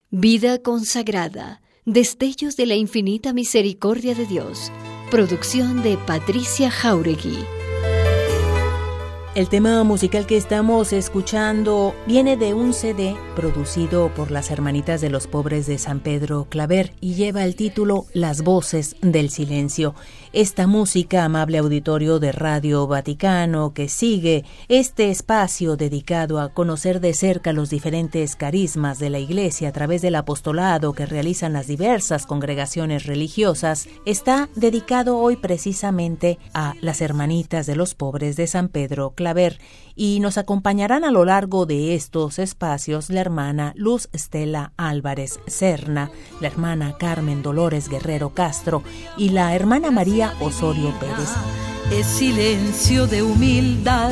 Vida consagrada, destellos de la infinita misericordia de Dios. Producción de Patricia Jáuregui. El tema musical que estamos escuchando viene de un CD producido por las Hermanitas de los Pobres de San Pedro Claver y lleva el título Las Voces del Silencio. Esta música, amable auditorio de Radio Vaticano, que sigue este espacio dedicado a conocer de cerca los diferentes carismas de la Iglesia a través del apostolado que realizan las diversas congregaciones religiosas, está dedicado hoy precisamente a las Hermanitas de los Pobres de San Pedro Claver. Y nos acompañarán a lo largo de estos espacios la hermana Luz Estela Álvarez Serna, la hermana Carmen Dolores Guerrero Castro y la hermana María Osorio Pérez. Es silencio de humildad,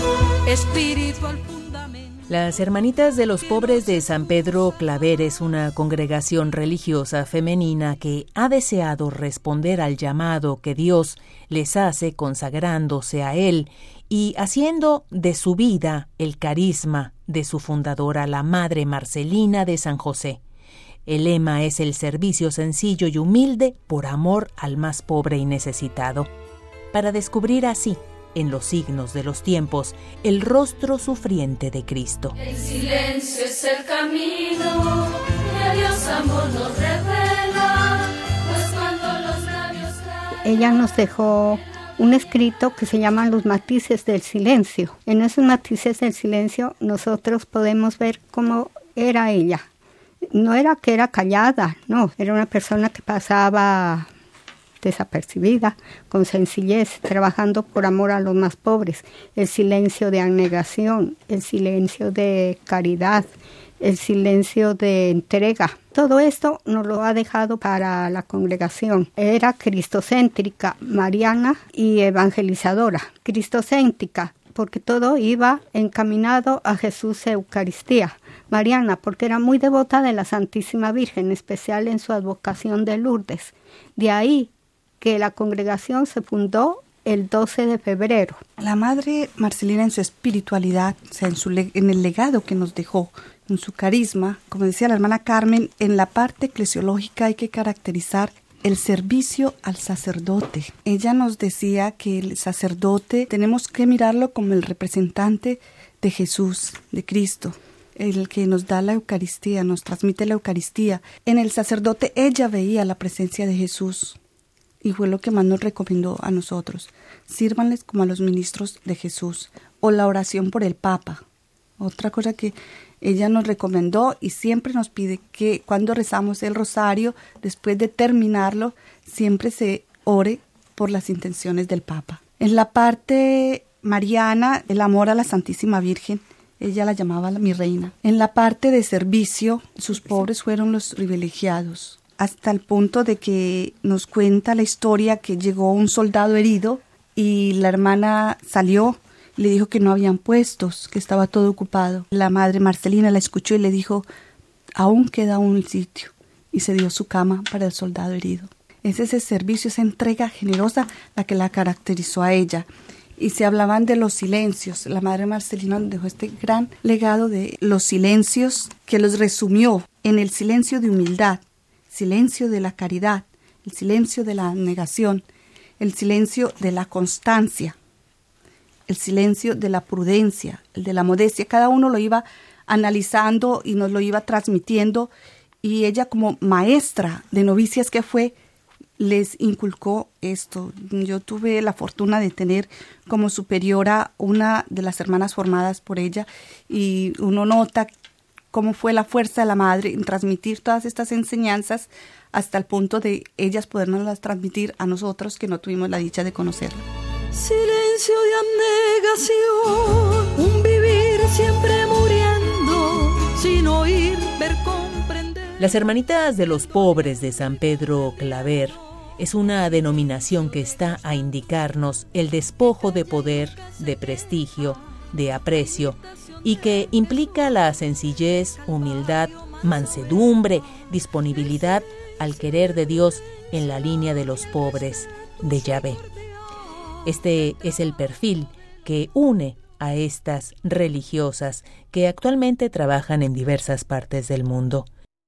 espiritual fundamento. Las Hermanitas de los Pobres de San Pedro Claver es una congregación religiosa femenina que ha deseado responder al llamado que Dios les hace consagrándose a Él y haciendo de su vida el carisma de su fundadora, la Madre Marcelina de San José. El lema es el servicio sencillo y humilde por amor al más pobre y necesitado, para descubrir así, en los signos de los tiempos, el rostro sufriente de Cristo. El silencio es el camino que Dios amor nos revela, pues cuando los labios caen... Ella nos dejó un escrito que se llama Los Matices del Silencio. En esos matices del silencio nosotros podemos ver cómo era ella. No era que era callada, no, era una persona que pasaba desapercibida, con sencillez, trabajando por amor a los más pobres. El silencio de abnegación, el silencio de caridad, el silencio de entrega. Todo esto nos lo ha dejado para la congregación. Era cristocéntrica, mariana y evangelizadora. Cristocéntrica, porque todo iba encaminado a Jesús Eucaristía. Mariana, porque era muy devota de la Santísima Virgen, en especial en su advocación de Lourdes. De ahí que la congregación se fundó el 12 de febrero. La Madre Marcelina en su espiritualidad, o sea, en el legado que nos dejó, en su carisma, como decía la hermana Carmen, en la parte eclesiológica hay que caracterizar el servicio al sacerdote. Ella nos decía que el sacerdote tenemos que mirarlo como el representante de Jesús, de Cristo, el que nos da la Eucaristía, nos transmite la Eucaristía. En el sacerdote ella veía la presencia de Jesús y fue lo que más nos recomendó a nosotros. Sírvanles como a los ministros de Jesús, o la oración por el Papa. Otra cosa que ella nos recomendó y siempre nos pide que cuando rezamos el rosario, después de terminarlo, siempre se ore por las intenciones del Papa. En la parte mariana, el amor a la Santísima Virgen, ella la llamaba mi reina. En la parte de servicio, sus pobres fueron los privilegiados, hasta el punto de que nos cuenta la historia que llegó un soldado herido y la hermana salió. Le dijo que no habían puestos, que estaba todo ocupado. La Madre Marcelina la escuchó y le dijo, aún queda un sitio, y se dio su cama para el soldado herido. Es ese servicio, esa entrega generosa la que la caracterizó a ella. Y se hablaban de los silencios. La Madre Marcelina nos dejó este gran legado de los silencios que los resumió en el silencio de humildad, silencio de la caridad, el silencio de la abnegación, el silencio de la constancia, el silencio de la prudencia, el de la modestia. Cada uno lo iba analizando y nos lo iba transmitiendo, y ella, como maestra de novicias que fue, les inculcó esto. Yo tuve la fortuna de tener como superiora una de las hermanas formadas por ella, y uno nota cómo fue la fuerza de la madre en transmitir todas estas enseñanzas hasta el punto de ellas podernoslas transmitir a nosotros que no tuvimos la dicha de conocerla. Silencio de abnegación, un vivir siempre muriendo, sin oír, ver, comprender. Las Hermanitas de los Pobres de San Pedro Claver es una denominación que está a indicarnos el despojo de poder, de prestigio, de aprecio, y que implica la sencillez, humildad, mansedumbre, disponibilidad al querer de Dios en la línea de los pobres de Yahvé. Este es el perfil que une a estas religiosas que actualmente trabajan en diversas partes del mundo.